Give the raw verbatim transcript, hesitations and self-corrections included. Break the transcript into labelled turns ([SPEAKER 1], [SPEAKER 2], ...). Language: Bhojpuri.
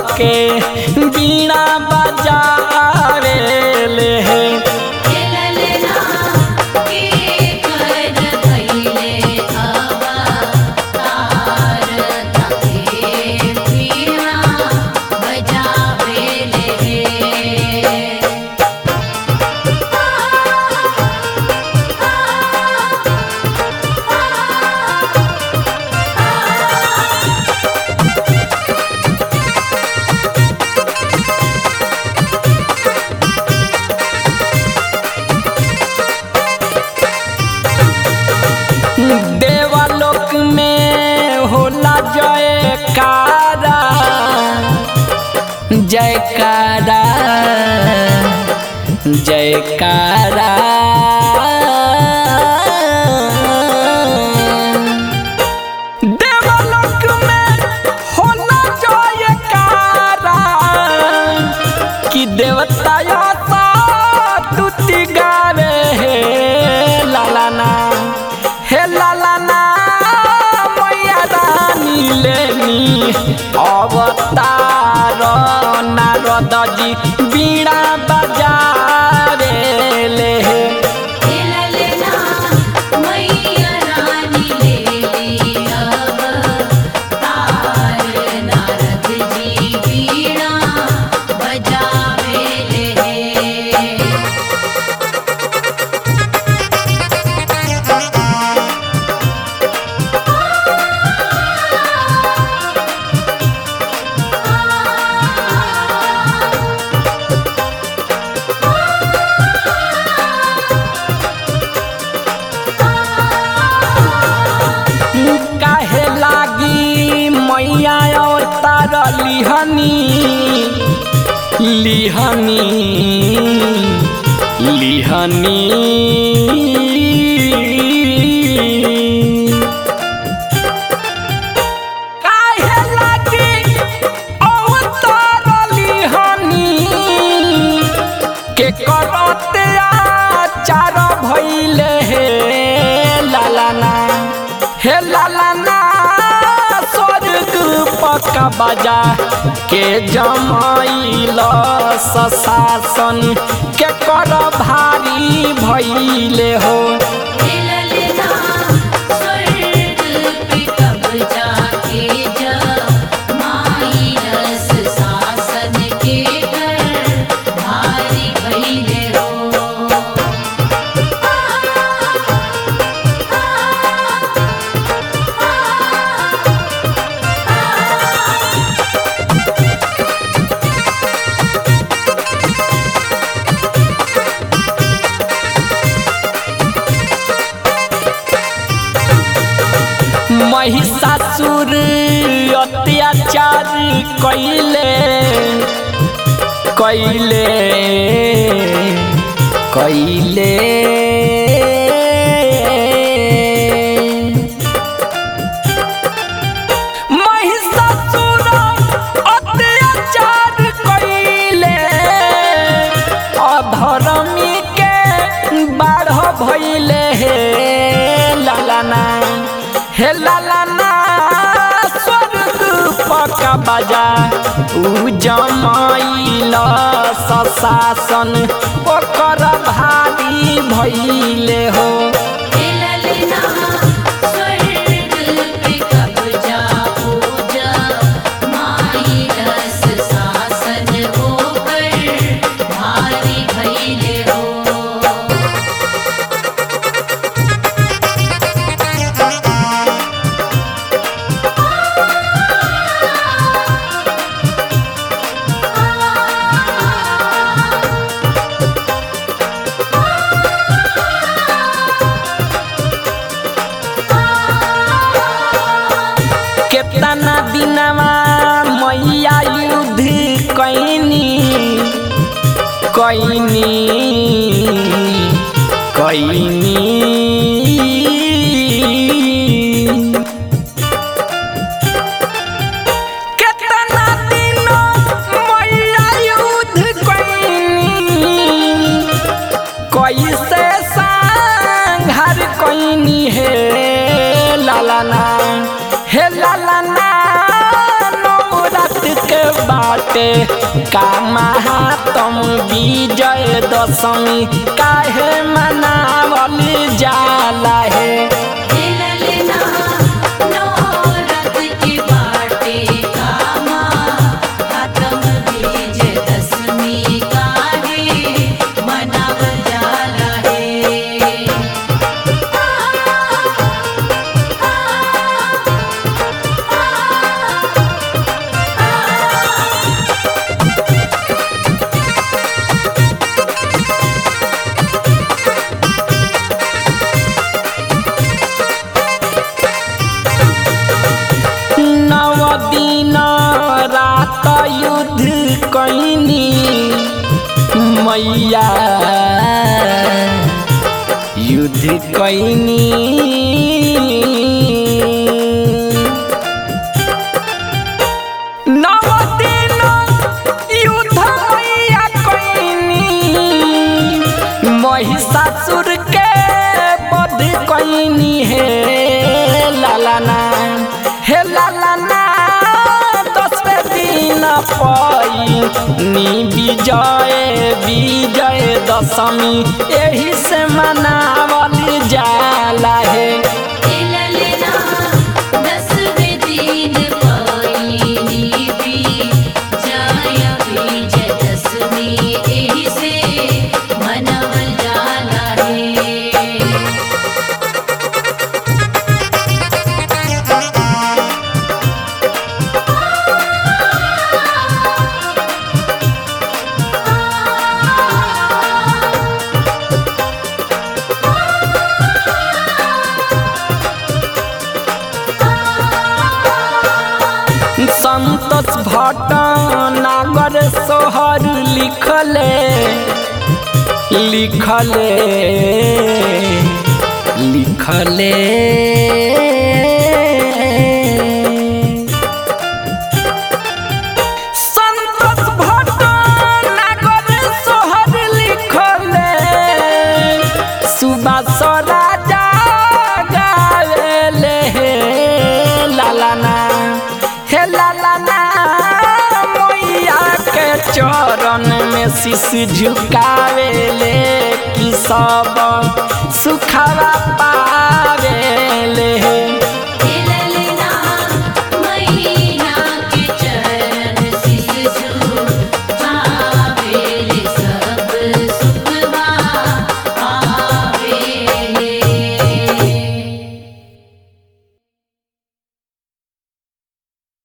[SPEAKER 1] के बीणा बजावेले हे देवलोक में होला जयकारा जयकारा जयकारा देवलोक में होला जयकारा कि देवता स्तुति गावे हे लालाना हे लालाना मैया रानी लेनी अवतार नारद जी बीणा बजावेले हे
[SPEAKER 2] मैया रानी लेनी अवतार नारद जी बीणा बजावेले हे
[SPEAKER 1] काहे लागी मैया अवतार लिहनी लिहनी लिहनी काहे लागी अवतार लिहनी के करते आचार भइले हे लालाना हे लालाना स्वर्ग पक्का बजा के जमाइल शासन के कर भारी भइले हो
[SPEAKER 2] स्वर्ग पे कब्जा के जमाइल शासन के कर भारी भइले हो
[SPEAKER 1] महिषासुर अत्याचार कइले कइले कइले महिषासुर अत्याचार कइले अधर्मी के बाढ़ भइले हे लालाना हे लालाना स्वर्ग पक्का बजा उ जमाइल शासन ओकर भारी भइले हो
[SPEAKER 2] स्वर्ग पे कब्जा हो जमाइल शासन होकर भारी भइले हो
[SPEAKER 1] केतना दिनवा मैया युद्ध कइनी कइनी कइनी केतना दिन मैया युद्ध कइनी कैसे संघार कइनी हे लालाना हे लालाना नौरात के बाद बाटे का महात्म विजय दशमी काहे मनावल जाला है।
[SPEAKER 2] ललना नौरत की बाटे कामा खत्म विजय दशमी काहे मनावल जाला है।
[SPEAKER 1] नव दिन रात युद्ध कैनी मैया युद्ध कैनी नव दिन युद्ध मैया कैनी महिषासुर के वध कैनी हे लालाना हे लालाना दसवें दिन पैनी विजय विजय दशमी एही से मनावल जाला है।
[SPEAKER 2] ललना दसवें दिन पैनी विजय विजय दशमी एही से मनावल जाला है।
[SPEAKER 1] संतोष भट्ट नागर सोहर लिखले लिखले लिखले संतोष भट्ट नागर सोहर लिखले सुभाष राजा गावेले हे लालाना हे लालाना मैया के चरण में शीश झुकावेले कि सब सुखवा पा